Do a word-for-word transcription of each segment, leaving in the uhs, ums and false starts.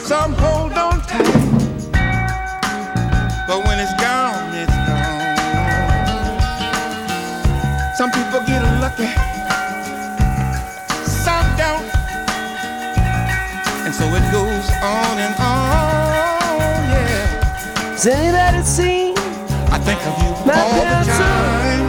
Some hold on tight, but when it's gone, it's gone. Some people get lucky, some don't, and so it goes on and on, yeah. Has anybody seen I think of you my all the pencil? time.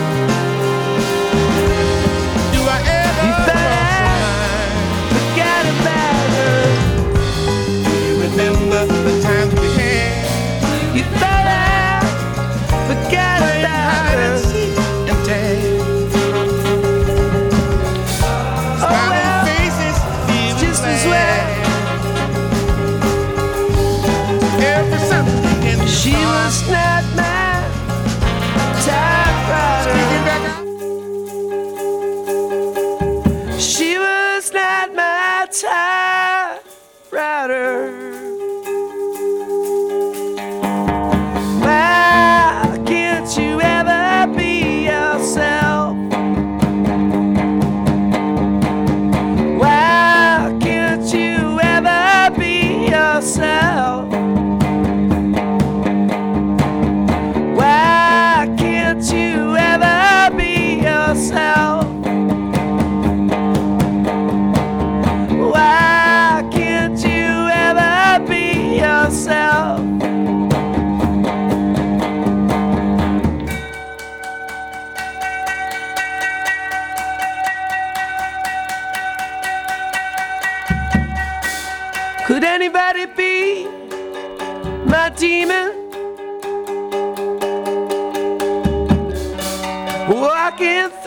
Do I ever You cross better the line? forget about her. Do you remember the times we had? You better forget Playing about hide her. and seek and tag. Smiling well, faces, feeling just as glad. Every Sunday in the She park, was not my typewriter. sneaking back out. She was not my typewriter. Why can't you ever be yourself? Why can't you ever be yourself? Why can't you ever be yourself? Why can't you ever be yourself? Could anybody be my demon? Walking